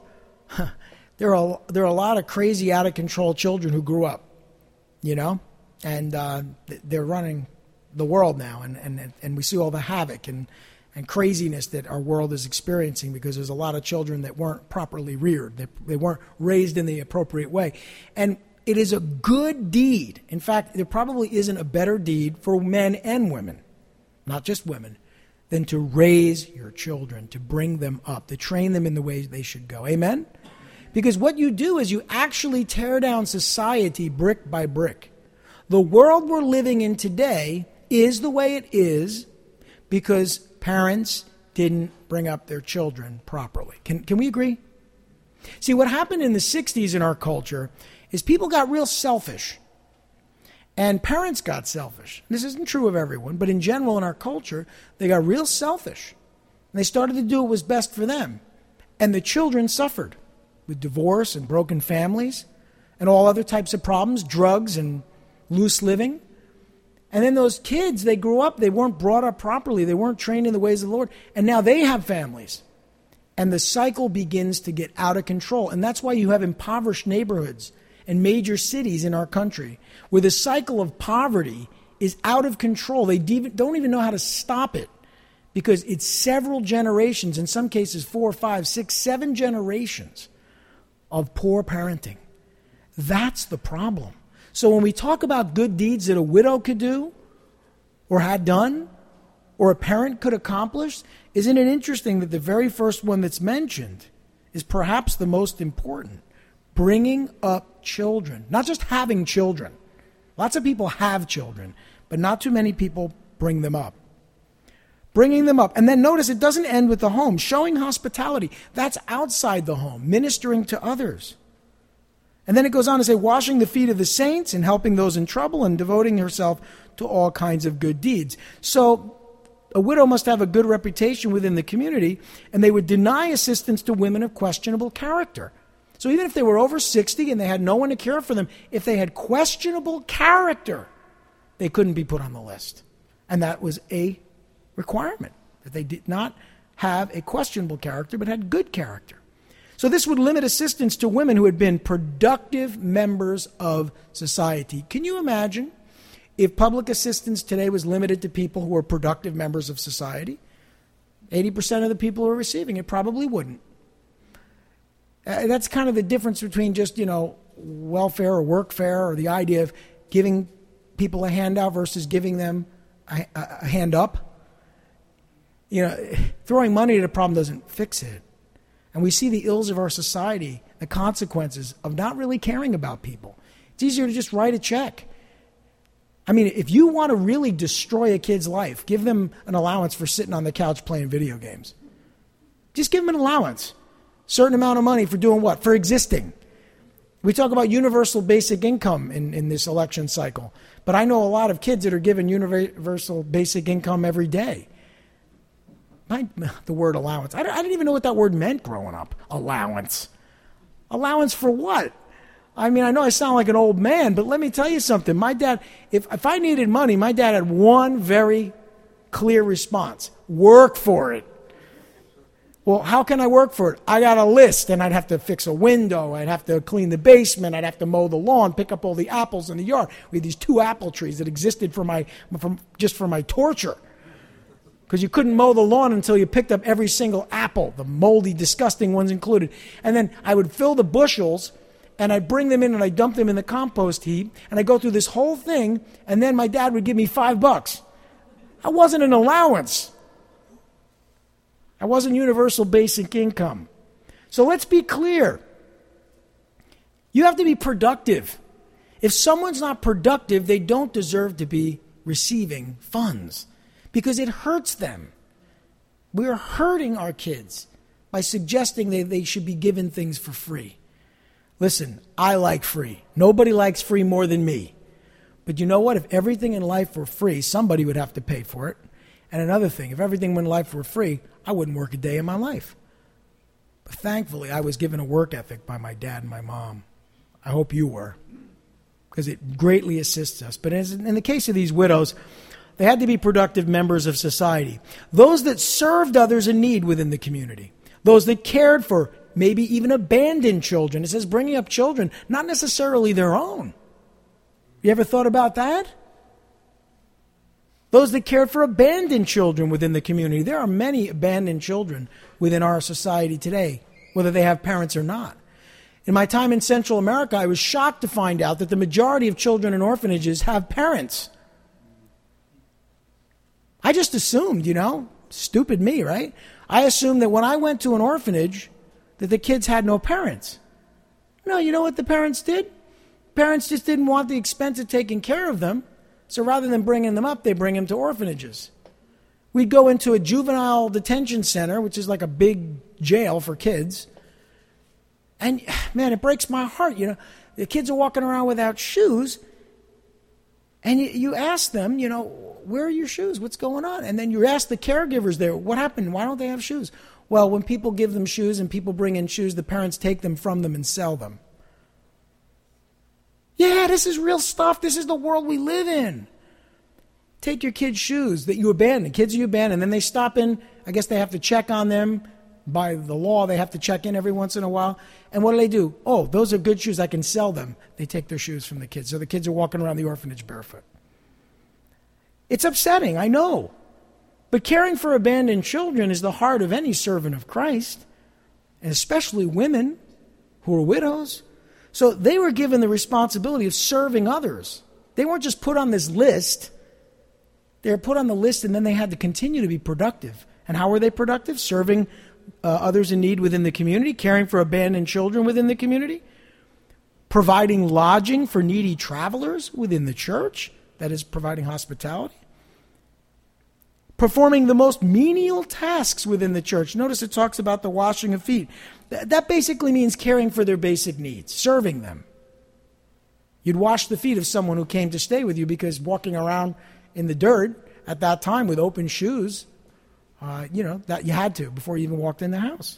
there are there are a lot of crazy, out of control children who grew up, you know, and uh, they're running the world now, and, and and we see all the havoc and and craziness that our world is experiencing because there's a lot of children that weren't properly reared, they, they weren't raised in the appropriate way, and it is a good deed. In fact, there probably isn't a better deed for men and women, not just women, than to raise your children, to bring them up, to train them in the way they should go. Amen? Because what you do is you actually tear down society brick by brick. The world we're living in today is the way it is because parents didn't bring up their children properly. Can, can we agree? See, what happened in the sixties in our culture is people got real selfish. And parents got selfish. This isn't true of everyone, but in general in our culture, they got real selfish. And they started to do what was best for them. And the children suffered with divorce and broken families and all other types of problems, drugs and loose living. And then those kids, they grew up, they weren't brought up properly. They weren't trained in the ways of the Lord. And now they have families. And the cycle begins to get out of control. And that's why you have impoverished neighborhoods and major cities in our country, where the cycle of poverty is out of control. They don't even know how to stop it because it's several generations, in some cases four, five, six, seven generations of poor parenting. That's the problem. So when we talk about good deeds that a widow could do or had done or a parent could accomplish, isn't it interesting that the very first one that's mentioned is perhaps the most important? Bringing up children, not just having children. Lots of people have children, but not too many people bring them up. Bringing them up. And then notice it doesn't end with the home. Showing hospitality, that's outside the home, ministering to others. And then it goes on to say, washing the feet of the saints and helping those in trouble and devoting herself to all kinds of good deeds. So a widow must have a good reputation within the community, and they would deny assistance to women of questionable character. So even if they were over sixty and they had no one to care for them, if they had questionable character, they couldn't be put on the list. And that was a requirement, that they did not have a questionable character but had good character. So this would limit assistance to women who had been productive members of society. Can you imagine if public assistance today was limited to people who were productive members of society? eighty percent of the people who are receiving it probably wouldn't. Uh, that's kind of the difference between just, you know, welfare or workfare, or the idea of giving people a handout versus giving them a, a hand up. You know, throwing money at a problem doesn't fix it. And we see the ills of our society, the consequences of not really caring about people. It's easier to just write a check. I mean, if you want to really destroy a kid's life, give them an allowance for sitting on the couch playing video games. Just give them an allowance. Certain amount of money for doing what? For existing. We talk about universal basic income in, in this election cycle. But I know a lot of kids that are given universal basic income every day. My, the word allowance. I, I didn't even know what that word meant growing up. Allowance. Allowance for what? I mean, I know I sound like an old man, but let me tell you something. My dad, if, if I needed money, my dad had one very clear response. Work for it. Well, how can I work for it? I got a list, and I'd have to fix a window. I'd have to clean the basement. I'd have to mow the lawn, pick up all the apples in the yard. We had these two apple trees that existed for my, from, just for my torture. Because you couldn't mow the lawn until you picked up every single apple, the moldy, disgusting ones included. And then I would fill the bushels, and I'd bring them in, and I'd dump them in the compost heap, and I'd go through this whole thing, and then my dad would give me five bucks. That wasn't an allowance. That wasn't universal basic income. So let's be clear. You have to be productive. If someone's not productive, they don't deserve to be receiving funds because it hurts them. We're hurting our kids by suggesting that they should be given things for free. Listen, I like free. Nobody likes free more than me. But you know what? If everything in life were free, somebody would have to pay for it. And another thing, if everything in life were free, I wouldn't work a day in my life. But thankfully, I was given a work ethic by my dad and my mom. I hope you were, because it greatly assists us. But as in the case of these widows, they had to be productive members of society. Those that served others in need within the community. Those that cared for maybe even abandoned children. It says bringing up children, not necessarily their own. You ever thought about that? Those that cared for abandoned children within the community. There are many abandoned children within our society today, whether they have parents or not. In my time in Central America, I was shocked to find out that the majority of children in orphanages have parents. I just assumed, you know, stupid me, right? I assumed that when I went to an orphanage, that the kids had no parents. No, you know what the parents did? Parents just didn't want the expense of taking care of them. So rather than bringing them up, they bring them to orphanages. We'd go into a juvenile detention center, which is like a big jail for kids. And, man, it breaks my heart. You know, the kids are walking around without shoes. And you, you ask them, you know, where are your shoes? What's going on? And then you ask the caregivers there, what happened? Why don't they have shoes? Well, when people give them shoes and people bring in shoes, the parents take them from them and sell them. Yeah, this is real stuff. This is the world we live in. Take your kids' shoes that you abandon, kids you abandon, then they stop in. I guess they have to check on them. By the law, they have to check in every once in a while. And what do they do? Oh, those are good shoes. I can sell them. They take their shoes from the kids. So the kids are walking around the orphanage barefoot. It's upsetting, I know. But caring for abandoned children is the heart of any servant of Christ, and especially women who are widows. So they were given the responsibility of serving others. They weren't just put on this list. They were put on the list, and then they had to continue to be productive. And how were they productive? Serving uh, others in need within the community, caring for abandoned children within the community, providing lodging for needy travelers within the church, that is, providing hospitality, performing the most menial tasks within the church. Notice it talks about the washing of feet. That basically means caring for their basic needs, serving them. You'd wash the feet of someone who came to stay with you because walking around in the dirt at that time with open shoes. Uh, you know, that you had to before you even walked in the house.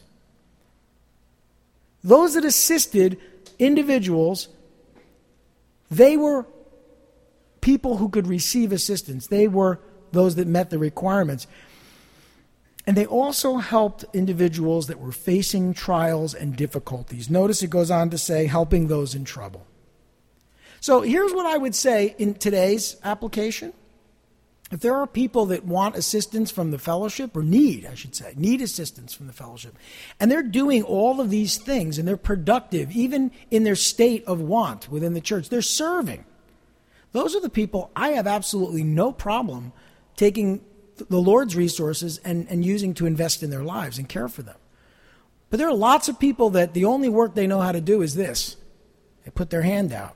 Those that assisted individuals, they were people who could receive assistance. They were those that met the requirements. And they also helped individuals that were facing trials and difficulties. Notice it goes on to say, helping those in trouble. So here's what I would say in today's application. If there are people that want assistance from the fellowship, or need, I should say, need assistance from the fellowship, and they're doing all of these things, and they're productive, even in their state of want within the church, they're serving. Those are the people I have absolutely no problem taking the Lord's resources and, and using to invest in their lives and care for them. But there are lots of people that the only work they know how to do is this. They put their hand out.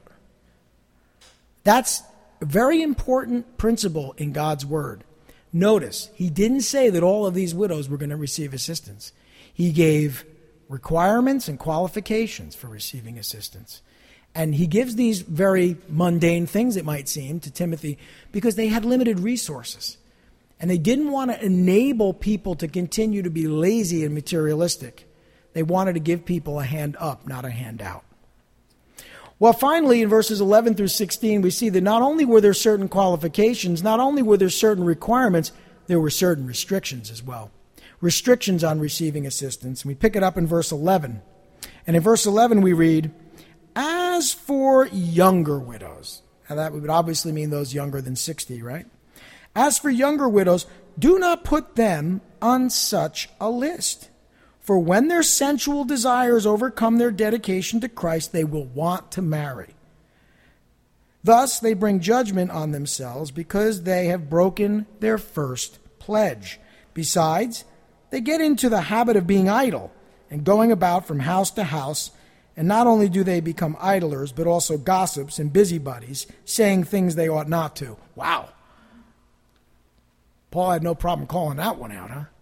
That's a very important principle in God's word. Notice, he didn't say that all of these widows were going to receive assistance. He gave requirements and qualifications for receiving assistance. And he gives these very mundane things, it might seem, to Timothy because they had limited resources. And they didn't want to enable people to continue to be lazy and materialistic. They wanted to give people a hand up, not a hand out. Well, finally, in verses eleven through sixteen, we see that not only were there certain qualifications, not only were there certain requirements, there were certain restrictions as well. Restrictions on receiving assistance. And we pick it up in verse eleven. And in verse eleven we read, as for younger widows, and that would obviously mean those younger than sixty, right? As for younger widows, do not put them on such a list. For when their sensual desires overcome their dedication to Christ, they will want to marry. Thus, they bring judgment on themselves because they have broken their first pledge. Besides, they get into the habit of being idle and going about from house to house. And not only do they become idlers, but also gossips and busybodies, saying things they ought not to. Wow. Paul had no problem calling that one out, huh?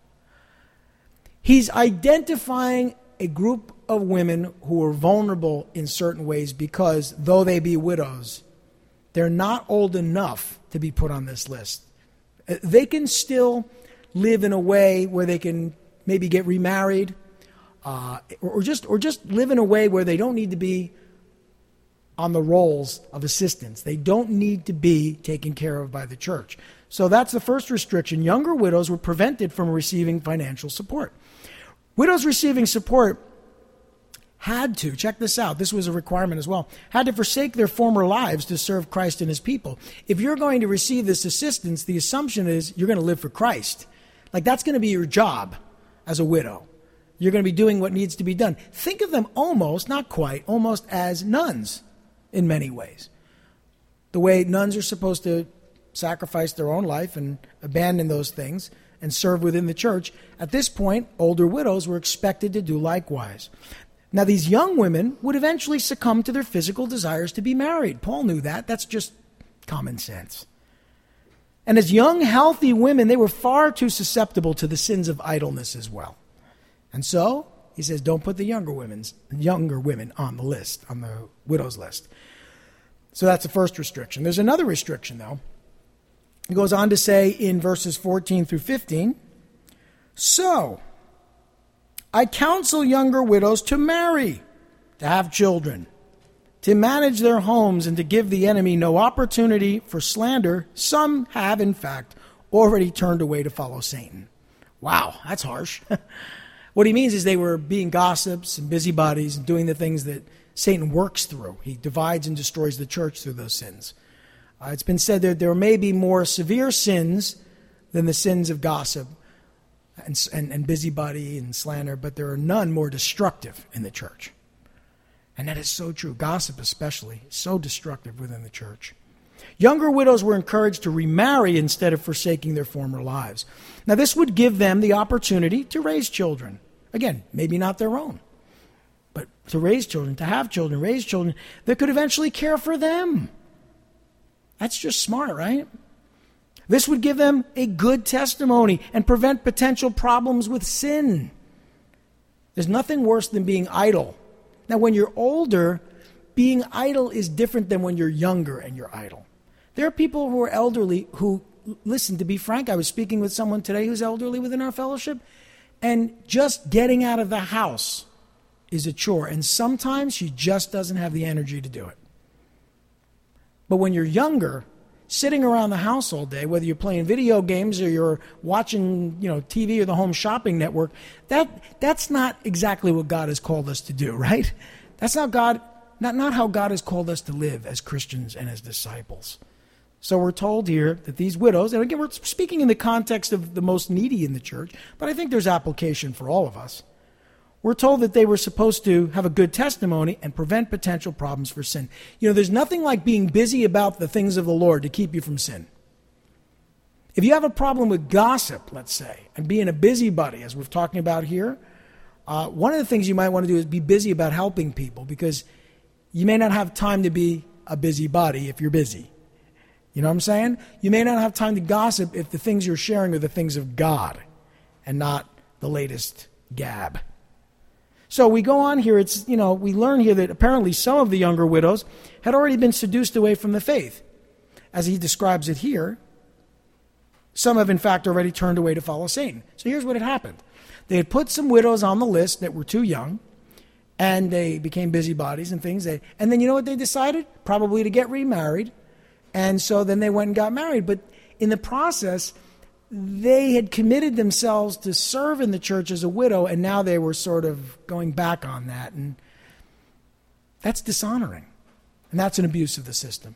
He's identifying a group of women who are vulnerable in certain ways because, though they be widows, they're not old enough to be put on this list. They can still live in a way where they can maybe get remarried, uh, or just or just live in a way where they don't need to be on the rolls of assistance. They don't need to be taken care of by the church. So that's the first restriction. Younger widows were prevented from receiving financial support. Widows receiving support had to, check this out, this was a requirement as well, had to forsake their former lives to serve Christ and his people. If you're going to receive this assistance, the assumption is you're going to live for Christ. Like that's going to be your job as a widow. You're going to be doing what needs to be done. Think of them almost, not quite, almost as nuns in many ways. The way nuns are supposed to sacrifice their own life and abandon those things and serve within the church. At this point, older widows were expected to do likewise. Now, these young women would eventually succumb to their physical desires to be married. Paul knew that. That's just common sense. And as young, healthy women, they were far too susceptible to the sins of idleness as well. And so, he says, don't put the younger women's younger women on the list, on the widow's list. So that's the first restriction. There's another restriction, though. He goes on to say in verses fourteen through fifteen, so I counsel younger widows to marry, to have children, to manage their homes, and to give the enemy no opportunity for slander. Some have, in fact, already turned away to follow Satan. Wow, that's harsh. What he means is they were being gossips and busybodies and doing the things that Satan works through. He divides and destroys the church through those sins. Uh, it's been said that there may be more severe sins than the sins of gossip and, and, and busybody and slander, but there are none more destructive in the church. And that is so true. Gossip especially, so destructive within the church. Younger widows were encouraged to remarry instead of forsaking their former lives. Now, this would give them the opportunity to raise children. Again, maybe not their own, but to raise children, to have children, raise children that could eventually care for them. That's just smart, right? This would give them a good testimony and prevent potential problems with sin. There's nothing worse than being idle. Now, when you're older, being idle is different than when you're younger and you're idle. There are people who are elderly who listen, to be frank, I was speaking with someone today who's elderly within our fellowship, and just getting out of the house is a chore. And sometimes she just doesn't have the energy to do it. But when you're younger, sitting around the house all day, whether you're playing video games or you're watching, you know, T V or the Home Shopping Network, that that's not exactly what God has called us to do, right? That's not God, not, not how God has called us to live as Christians and as disciples. So we're told here that these widows, and again, we're speaking in the context of the most needy in the church, but I think there's application for all of us. We're told that they were supposed to have a good testimony and prevent potential problems for sin. You know, there's nothing like being busy about the things of the Lord to keep you from sin. If you have a problem with gossip, let's say, and being a busybody, as we're talking about here, uh, one of the things you might want to do is be busy about helping people, because you may not have time to be a busybody if you're busy. You know what I'm saying? You may not have time to gossip if the things you're sharing are the things of God and not the latest gab. So we go on here, it's, you know, we learn here that apparently some of the younger widows had already been seduced away from the faith. As he describes it here, some have in fact already turned away to follow Satan. So here's what had happened. They had put some widows on the list that were too young, and they became busybodies and things. They, and then you know what they decided? Probably to get remarried. And so then they went and got married. But in the process, they had committed themselves to serve in the church as a widow, and now they were sort of going back on that. And that's dishonoring. And that's an abuse of the system.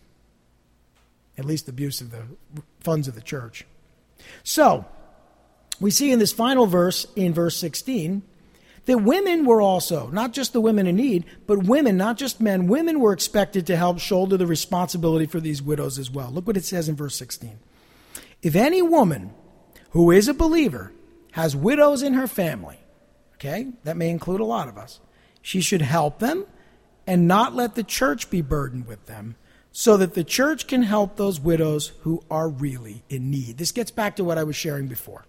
At least abuse of the funds of the church. So, we see in this final verse, in verse sixteen, that women were also, not just the women in need, but women, not just men, women were expected to help shoulder the responsibility for these widows as well. Look what it says in verse sixteen. If any woman who is a believer has widows in her family, okay, that may include a lot of us, she should help them and not let the church be burdened with them, so that the church can help those widows who are really in need. This gets back to what I was sharing before.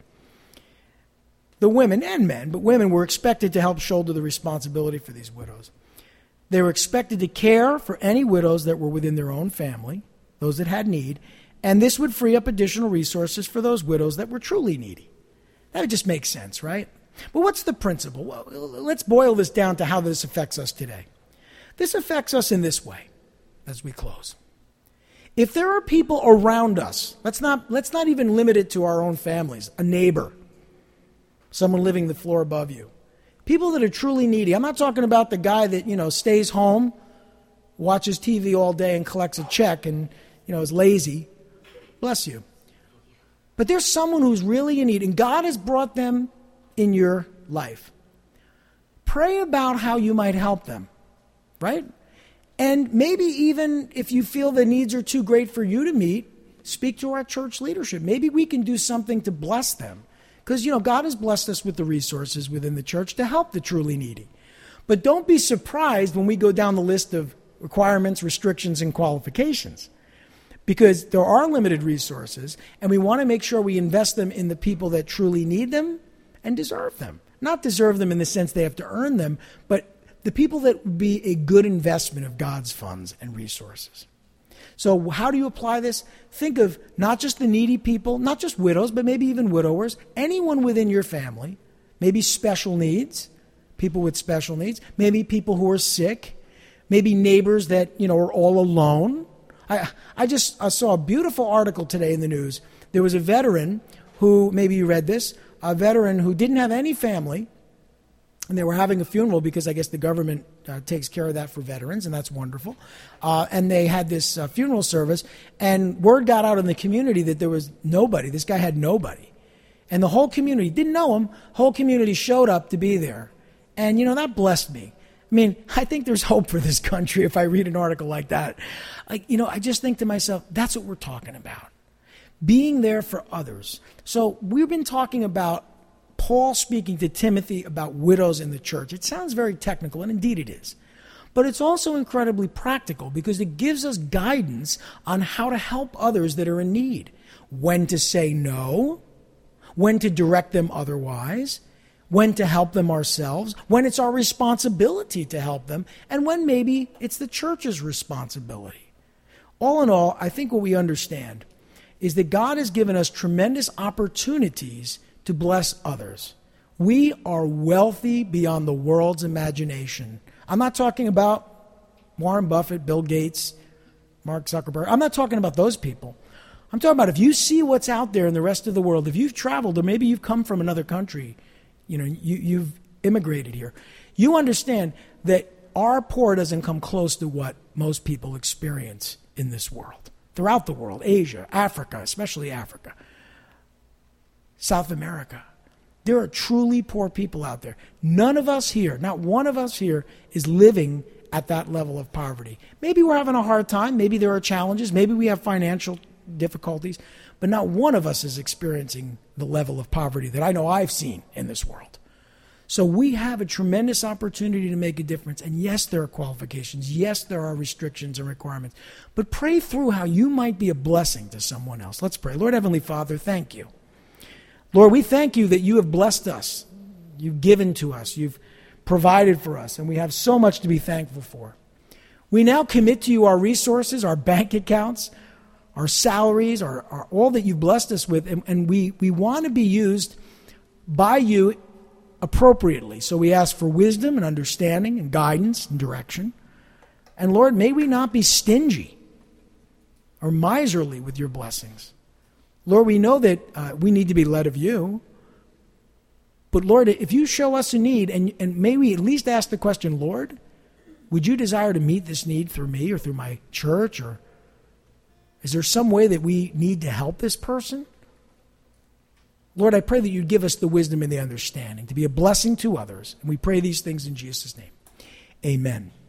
The women and men, but women were expected to help shoulder the responsibility for these widows. They were expected to care for any widows that were within their own family, those that had need, and this would free up additional resources for those widows that were truly needy. That would just make sense, right? But what's the principle? Well, let's boil this down to how this affects us today. This affects us in this way as we close. If there are people around us, let's not, let's not even limit it to our own families, a neighbor, someone living the floor above you, people that are truly needy. I'm not talking about the guy that, you know, stays home, watches T V all day and collects a check and, you know, is lazy. Bless you. But there's someone who's really in need, and God has brought them in your life. Pray about how you might help them, right? And maybe even if you feel the needs are too great for you to meet, speak to our church leadership. Maybe we can do something to bless them. Because, you know, God has blessed us with the resources within the church to help the truly needy. But don't be surprised when we go down the list of requirements, restrictions, and qualifications. Because there are limited resources, and we want to make sure we invest them in the people that truly need them and deserve them. Not deserve them in the sense they have to earn them, but the people that would be a good investment of God's funds and resources. So how do you apply this? Think of not just the needy people, not just widows, but maybe even widowers, anyone within your family, maybe special needs, people with special needs, maybe people who are sick, maybe neighbors that, you know, are all alone. I, I just I saw a beautiful article today in the news. There was a veteran who, maybe you read this, a veteran who didn't have any family, and they were having a funeral because I guess the government uh, takes care of that for veterans, and that's wonderful. Uh, and they had this uh, funeral service, and word got out in the community that there was nobody. This guy had nobody. And the whole community, didn't know him, whole community showed up to be there. And, you know, that blessed me. I mean, I think there's hope for this country if I read an article like that. Like, you know, I just think to myself, that's what we're talking about. Being there for others. So we've been talking about Paul speaking to Timothy about widows in the church. It sounds very technical, and indeed it is. But it's also incredibly practical because it gives us guidance on how to help others that are in need. When to say no, when to direct them otherwise, when to help them ourselves, when it's our responsibility to help them, and when maybe it's the church's responsibility. All in all, I think what we understand is that God has given us tremendous opportunities to bless others. We are wealthy beyond the world's imagination. I'm not talking about Warren Buffett, Bill Gates, Mark Zuckerberg. I'm not talking about those people. I'm talking about if you see what's out there in the rest of the world, if you've traveled or maybe you've come from another country, you know, you, you've immigrated here, you understand that our poor doesn't come close to what most people experience in this world. Throughout the world, Asia, Africa, especially Africa, South America. There are truly poor people out there. None of us here, not one of us here, is living at that level of poverty. Maybe we're having a hard time. Maybe there are challenges. Maybe we have financial difficulties. But not one of us is experiencing the level of poverty that I know I've seen in this world. So we have a tremendous opportunity to make a difference. And yes, there are qualifications. Yes, there are restrictions and requirements. But pray through how you might be a blessing to someone else. Let's pray. Lord Heavenly Father, thank you. Lord, we thank you that you have blessed us. You've given to us. You've provided for us. And we have so much to be thankful for. We now commit to you our resources, our bank accounts, our salaries, our, our all that you've blessed us with. And, and we, we want to be used by you appropriately. So we ask for wisdom and understanding and guidance and direction. And Lord, may we not be stingy or miserly with your blessings. Lord, we know that uh, we need to be led of you. But Lord, if you show us a need, and, and may we at least ask the question, Lord, would you desire to meet this need through me or through my church? Or is there some way that we need to help this person? Lord, I pray that you'd give us the wisdom and the understanding to be a blessing to others. And we pray these things in Jesus' name. Amen.